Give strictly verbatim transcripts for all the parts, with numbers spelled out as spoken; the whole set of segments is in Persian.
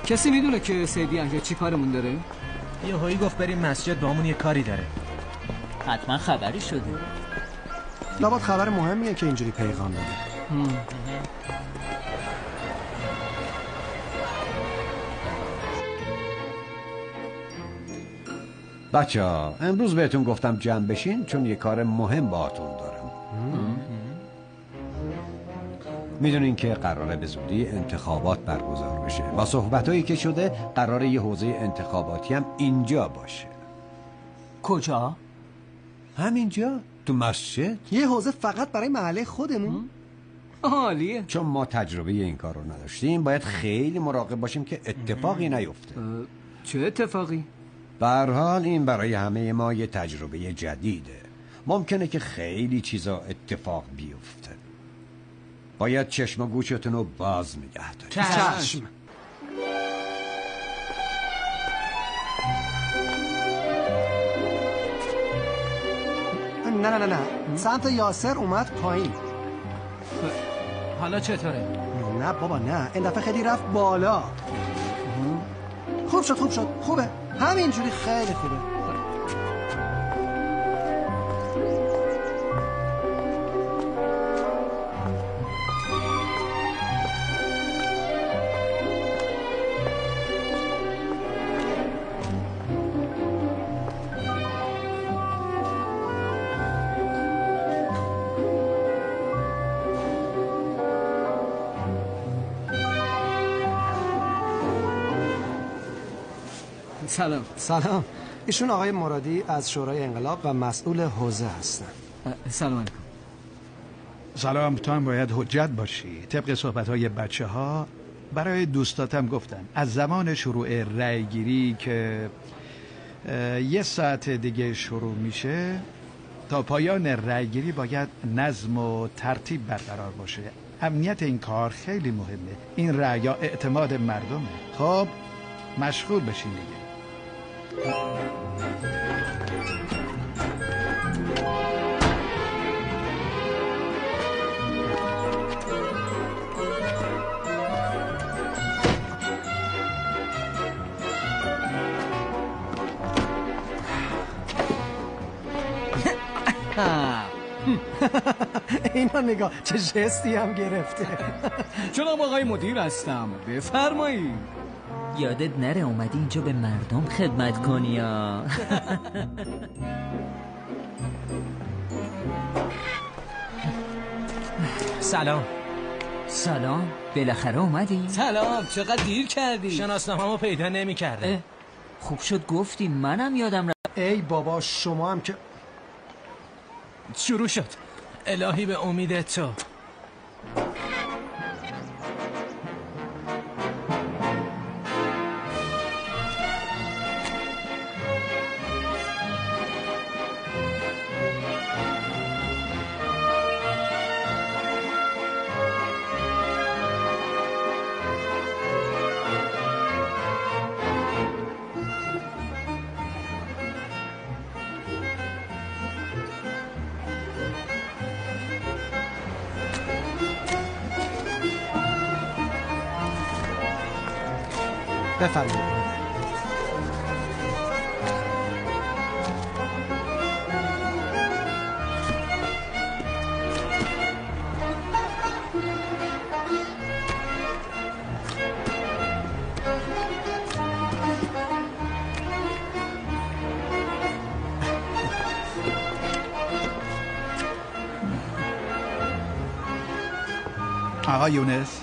کسی میدونه که سیدی انجا چی کارمون داره؟ یه هایی گفت بریم مسجد بامون یه کاری داره. حتما خبری شده. لابد خبر مهمیه که اینجوری پیغام داده. بچه ها امروز بهتون گفتم جمع بشین چون یه کار مهم باهاتون دارم. میدونین که قراره به زودی انتخابات برگزار بشه. با صحبتایی که شده قراره یه حوزه انتخاباتی هم اینجا باشه. کجا؟ همینجا تو مسجد. یه حوزه فقط برای محله خودمون؟ عالیه. چون ما تجربه این کار رو نداشتیم باید خیلی مراقب باشیم که اتفاقی نیفته. چه اتفاقی؟ به هر حال این برای همه ما یه تجربه جدیده. ممکنه که خیلی چیزا اتفاق بیفته. باید چشم و گوشتون رو باز نگه دارید. چشم. نه نه نه نه سمت یاسر اومد پایین. حالا چطوره؟ نه بابا نه این دفعه خیلی رفت بالا. خوب شد خوب شد خوبه همینجوری خیلی خوبه. سلام. سلام. ایشون آقای مرادی از شورای انقلاب و مسئول حوزه هستن. سلام علیکم. سلام. تو هم باید حجت باشی. طبق صحبت‌های بچه ها برای دوستاتم گفتن از زمان شروع رأی گیری که یه ساعت دیگه شروع میشه تا پایان رأی گیری باید نظم و ترتیب برقرار باشه. امنیت این کار خیلی مهمه. این رأیا اعتماد مردمه. خب مشغول بشین دیگه. اینا نگاه چه جستی هم گرفته. جناب آقای مدیر هستم بفرمایید. یادت نره اومدی اینجا به مردم خدمت کنی ها. سلام. سلام بالاخره اومدی؟ سلام چقدر دیر کردی. شناسنامه‌مو پیدا نمی‌کردم. خوب شد گفتی منم یادم رفت. ای بابا شما هم که شروع شد. الهی به امید تو. بفرمایید. آقا یونس.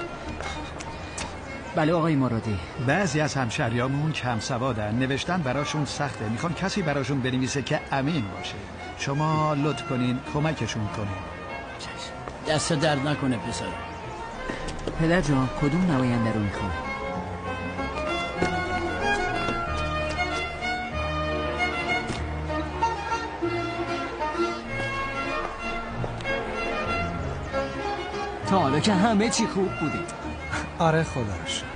بله آقای مرادی. بعضی از همشهریامون کم سوادن، نوشتن براشون سخته، میخوان کسی براشون بنویسه که امین باشه. شما لطف کنین کمکشون کنین. دست درد نکنه پسر. پدر جان کدوم نماینده رو میخوان؟ تا حالا که همه چی خوب بودید. آره خدا رو شکر.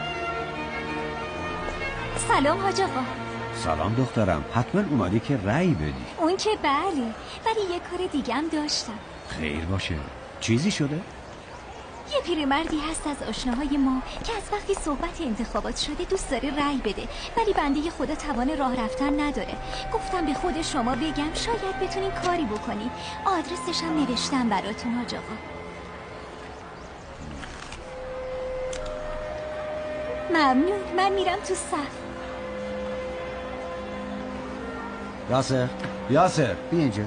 سلام حاج آقا. سلام دخترم. حتما اومدی که رأی بدی. اون که بله ولی یه کار دیگه هم داشتم. خیر باشه. چیزی شده؟ یه پیرمردی هست از آشناهای ما که از وقتی صحبت انتخابات شده دوست داره رأی بده، ولی بنده خدا توان راه رفتن نداره. گفتم به خود شما بگم شاید بتونین کاری بکنی. آدرسش هم نوشتم براتون حاج آقا. ممنون. من میرم تو صف. یاسر یاسر بیا اینجا.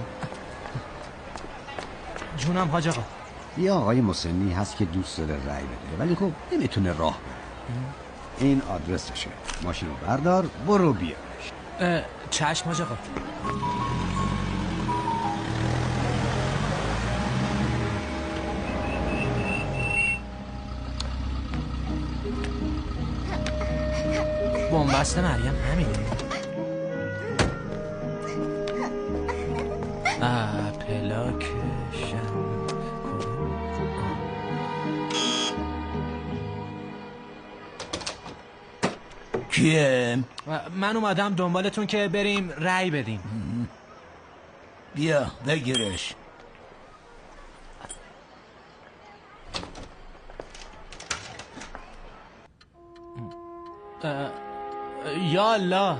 جونم حاج آقا. یه آقای مسنی هست که دوست داره رأی بده ولی خب نمیتونه راه بره. این آدرسشه. ماشین رو بردار برو بیارش. چشم حاج آقا. بنبست مریم همینه. پلاک شن کیه؟ من اومدم دنبالتون که بریم رأی بدیم. بیا بگیرش. یا الله.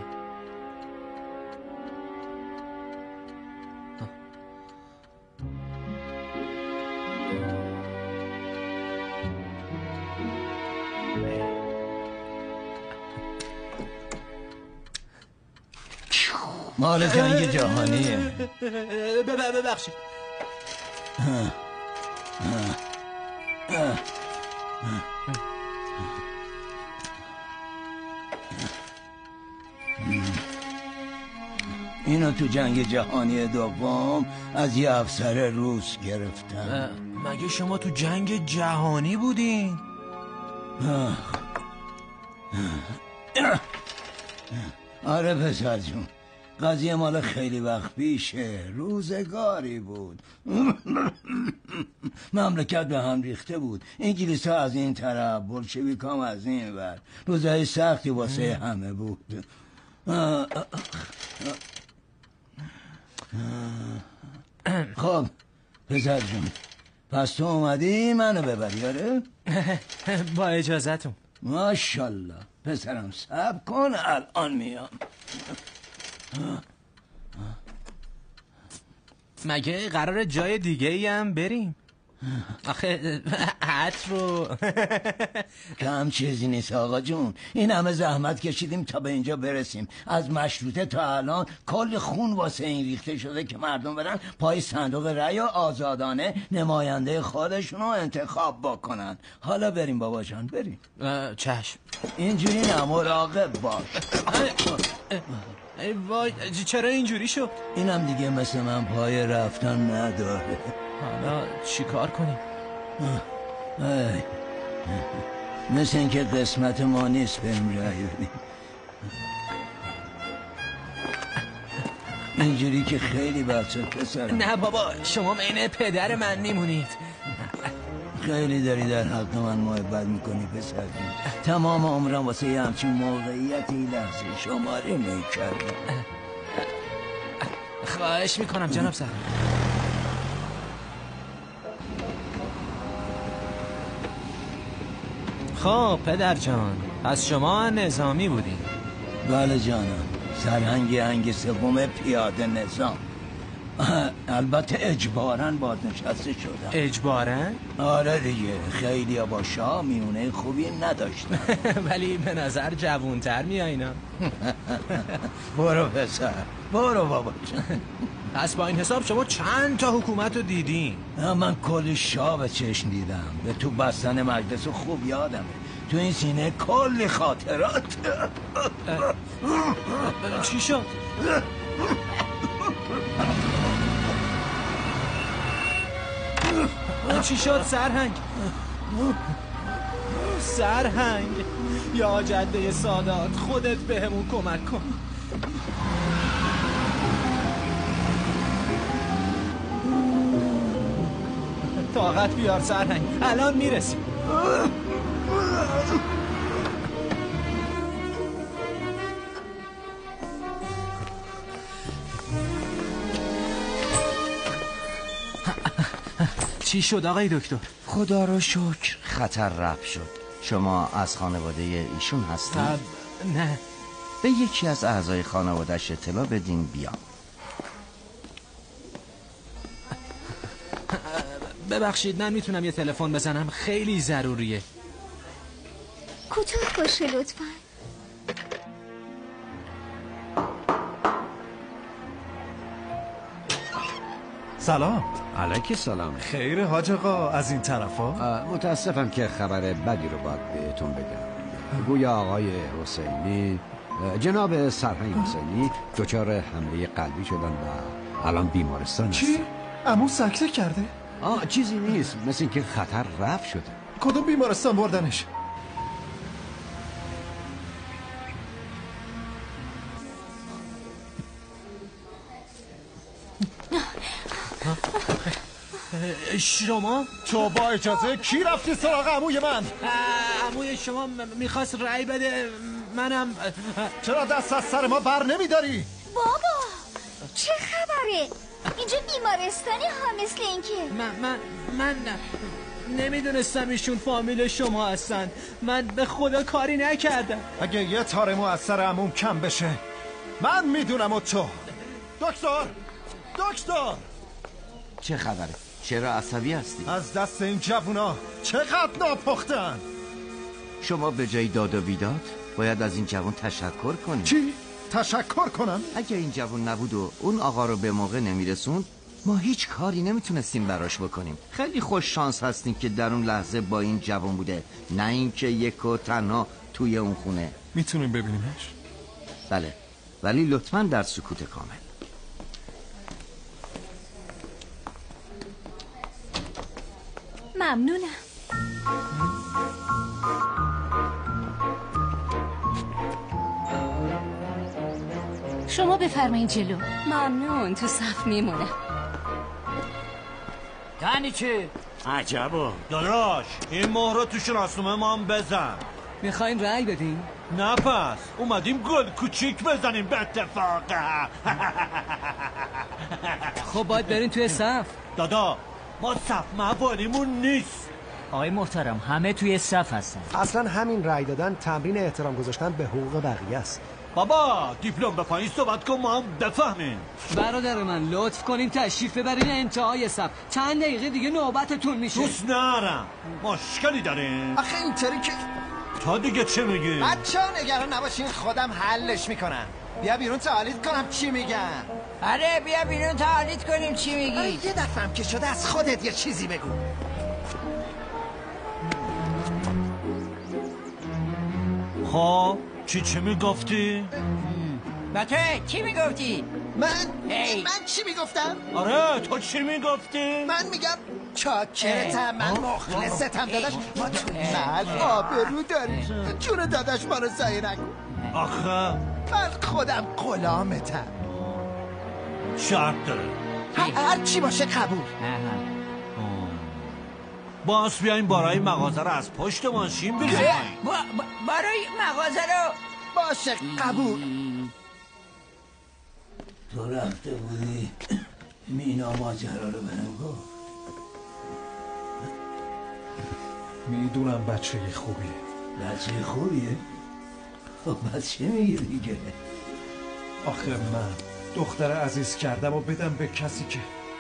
مال جنگ جهانیه. ببخشید. اینو تو جنگ جهانی دوم از یه افسر روس گرفتن. مگه شما تو جنگ جهانی بودین؟ آره پسر جون، قضیه مال خیلی وقت پیشه. روزگاری بود مملکت به هم ریخته بود. انگلیس ها از این طرف، بلشویک هم از این ور. روزهای سختی واسه همه بود. خب پسر جون، پس تو اومدی منو ببری؟ آره با اجازتون. ماشالله پسرم، صبر کن الان میام. مگه قرار جای دیگه ای هم بریم؟ آخه عطر رو کم چیزی نیست آقا جون. این همه زحمت کشیدیم تا به اینجا برسیم. از مشروطه تا الان کل خون واسه این ریخته شده که مردم برن پای صندوق رأی و آزادانه نماینده خودشون رو انتخاب بکنن. حالا بریم بابا جان، بریم. چشم. اینجوری نه، مراقب باش. ای وای، چرا اینجوری شد؟ اینم دیگه مثل من پای رفتن نداره. حالا چی کار کنیم؟ مثل اینکه قسمت ما نیست بریم رأی بدیم. اینجوری که خیلی بچه پسرم. نه بابا، شما عین پدر من میمونید. خیلی داری در حق من محبت میکنی پسر. تمام عمرم واسه یه همچین موقعیتی لحظه شماره میکردم. خواهش میکنم جناب سر. خب پدر جان، پس شما نظامی بودین؟ بله جانم، سرهنگ هنگ سوم پیاده نظام. البته اجباراً بازنشسته شدم. اجباراً؟ آره دیگه، خیلی با شاه میونه خوبی نداشتم. ولی به نظر جوونتر میایینا. برو پسر، برو بابا جان. پس با این حساب شما چند تا حکومت رو دیدین؟ من کلی شاه به چشم دیدم. به تو بستن مجلس خوب یادمه. تو این سینه کلی خاطرات. چی شد؟ چی شد سرهنگ؟ سرهنگ یا جده سادات، خودت بهمون کمک کن. طاقت بیار سرهنگ، الان میرسیم. چی شد آقای دکتر؟ خدا رو شکر خطر رفع شد. شما از خانواده ایشون هستید؟ نه. به یکی از اعضای خانواده‌اش اطلاع بدین بیام. ببخشید من میتونم یه تلفن بزنم؟ خیلی ضروریه. کوتاه باشه لطفاً. سلام. علیک سلام. خیر حاج آقا از این طرفا؟ متاسفم که خبر بدی رو باید بهتون بگم. گویا آقای حسینی، جناب سرهنگ حسینی دچار حمله قلبی شدن و الان بیمارستان هستن. چی؟ عمو سکته کرده؟ آه چیزی نیست، مثل اینکه خطر رفع شده. کدوم بیمارستان بردنش؟ شما؟ تو با اجازه کی رفتی سراغ عموی من؟ عموی شما میخواست رأی بده، منم. چرا دست از سر ما بر نمیداری؟ بابا چه خبره؟ اینجا بیمارستانی ها مثل اینکه. من من من نمیدونستم ایشون فامیل شما هستن. من به خدا کاری نکردم. اگه یه تار از سر عموم کم بشه من میدونم. و تو دکتر دکتر چه خبره؟ چرا عصبی هستی؟ از دست این جوونا چقدر ناپختن. شما به جای داد و بیداد باید از این جوان تشکر کنی. چی؟ تشکر کنم؟ اگه این جوان نبود و اون آقا رو به موقع نمیرسوند ما هیچ کاری نمیتونستیم براش بکنیم. خیلی خوش شانس هستیم که در اون لحظه با این جوان بوده، نه اینکه یک و تنها توی اون خونه. میتونیم ببینیمش؟ بله، ولی لطفاً در سکوت کامل. ممنونم. شما بفرمایید جلو. ممنون، تو صف میمونه. یعنی چی؟ عجبا داداش این مهر رو تو شناسنامه ما هم بزن. میخواین رأی بدین؟ نه پس اومدیم گل کوچیک بزنیم به اتفاق. خب باید برین توی صف. دادا ما صف موانیمون نیست. آقای محترم همه توی صف هستن. اصلا همین رأی دادن تمرین احترام گذاشتن به حقوق بقیه است. بابا دیپلم به پایین صحبت کن ما هم بفهمیم. برادر من لطف کنین تشریف ببرین انتهای صف. چند دقیقه دیگه نوبتتون میشه. دوست نرم مشکلی داریم. آخه اینطوری که تا دیگه چه میگی؟ بچه ها نگران نباشین خودم حلش میکنم. بیا بیرون تعالیت کنم چی میگم. آره بیا بیرون تعالیت کنیم چی میگی. آره یه دفعه هم که شده از خودت یه چیزی بگو. خب چی چی میگفتی؟ بطه چی میگفتی؟ من هی. من چی میگفتم؟ آره تو چی میگفتی؟ من میگم چاکرتم، من مخلصتم داداش. ما تو محل آبرو داریم. جون داداش ما رو ضایع نکن. آخه من خودم غلامتم. شرط داره. هر چی باشه قبول. باز بیاین برای مغازه رو از پشت ماشین بزنیم. با با برای مغازه رو باشه قبول. تو رفته بودی مینا ماجرا رو بهم گفت. میدونم بچه خوبیه. بچه خوبیه؟ خب بچه میگه دیگه. آخه من دختر عزیز کردم و بدم به کسی که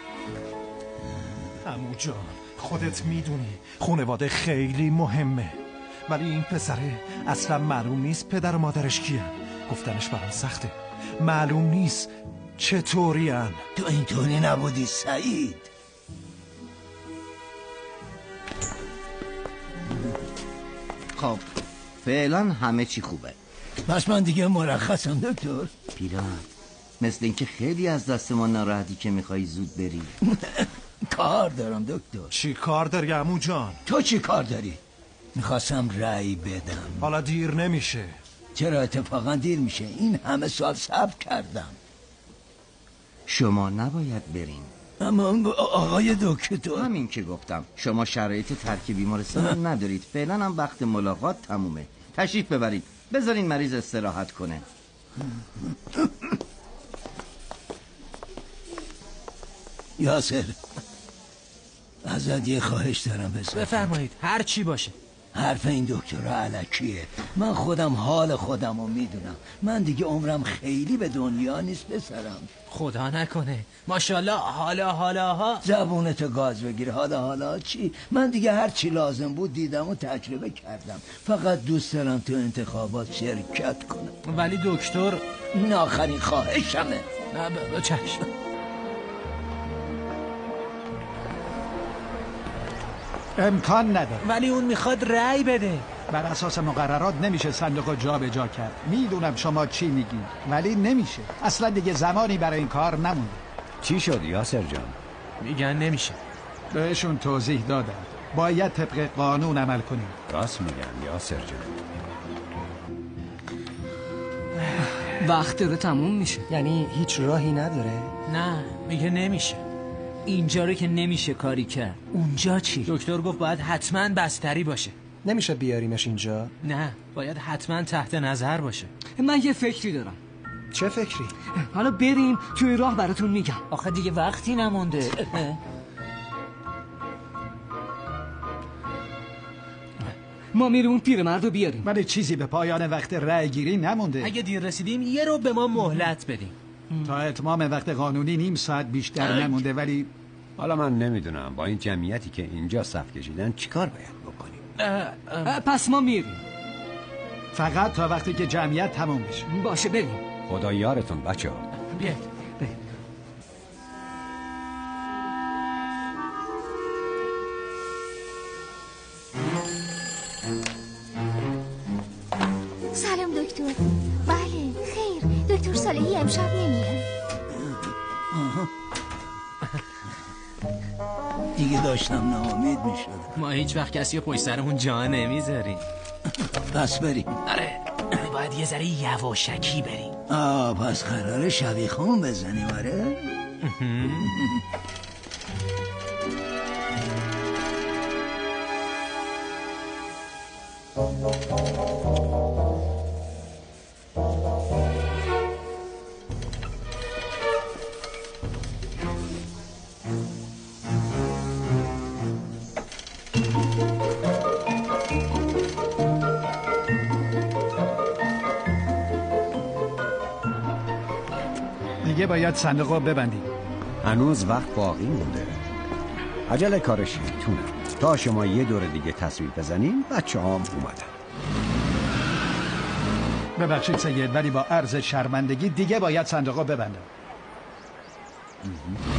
عمو جان خودت میدونی خانواده خیلی مهمه، ولی این پسره اصلا معلوم نیست پدر و مادرش کیه. گفتنش برام سخته. معلوم نیست چطوری ان. تو اینطوری نبودی سعید. خب فعلا همه چی خوبه. بس من دیگه مرخصم دکتر. پیران مثل اینکه خیلی از دست ما ناراحتی که میخوای زود بری. کار دارم دکتر. چی کار داری عمو جان؟ تو چی کار داری؟ میخواستم رأی بدم. حالا دیر نمیشه. چرا اتفاقا دیر میشه؟ این همه سال صبر کردم. شما نباید برین. اما آقای دکتر همین که گفتم شما شرایط ترک بیمارستان ندارید. فعلا هم وقت ملاقات تمومه. تشریف ببرید بذارین مریض استراحت کنه. یاسر ازت یه خواهش دارم پسر. بفرمایید هر چی باشه. حرف این دکتر علکیه. من خودم حال خودم رو میدونم. من دیگه عمرم خیلی به دنیا نیست پسرم. خدا نکنه. ماشاءالله. حالا حالا ها زبونتو گاز بگیر. حالا حالا چی؟ من دیگه هر چی لازم بود دیدم و تجربه کردم. فقط دوست دارم تو انتخابات شرکت کنم. ولی دکتر این آخرین خواهشمه. چشم. امکان نداره. ولی اون میخواد رأی بده. بر اساس مقررات نمیشه صندوق رو جا به جا کرد. میدونم شما چی میگید ولی نمیشه. اصلا دیگه زمانی برای این کار نمونده. چی شد یاسر جان؟ میگن نمیشه. بهشون توضیح دادم باید طبق قانون عمل کنیم. راست میگن یاسر جان. وقت داره تموم میشه. یعنی هیچ راهی نداره؟ نه میگه نمیشه. اینجا رو که نمیشه کاری کرد. اونجا چی؟ دکتر گفت باید حتما بستری باشه. نمیشه بیاریمش اینجا؟ نه باید حتما تحت نظر باشه. من یه فکری دارم. چه فکری؟ حالا بریم توی راه براتون میگم. آخه دیگه وقتی نمونده. ما میریم اون پیرمرد رو بیاریم. ولی چیزی به پایان وقت رأی گیری نمونده. اگه دیر رسیدیم یه رو به ما مهلت بدیم. تا اتمام وقت قانونی نیم ساعت بیشتر نمونده. ولی حالا من نمیدونم با این جمعیتی که اینجا صف کشیدن چیکار باید بکنیم. اه اه پس ما میریم فقط تا وقتی که جمعیت تموم بشه. باشه بریم. خدا یارتون بچه ها. بیاید. سلام دکتر. بله خیر دکتر صالحی امشب نمیاد. دیگه داشتم ناامید میشدم. ما هیچ وقت کسی رو پشت سرمون جا نمیذاریم. پس بریم. آره باید یه ذره یواشکی بریم. آه پس قراره شبیخون بزنیم. آره دیگه باید صندوق رو ببندیم. هنوز وقت باقی مونده. عجله کار شیطونه. تا شما یه دور دیگه تصویر بزنیم بچه هم اومدن. ببخشید سید ولی با عرض شرمندگی دیگه باید صندوق رو ببندم.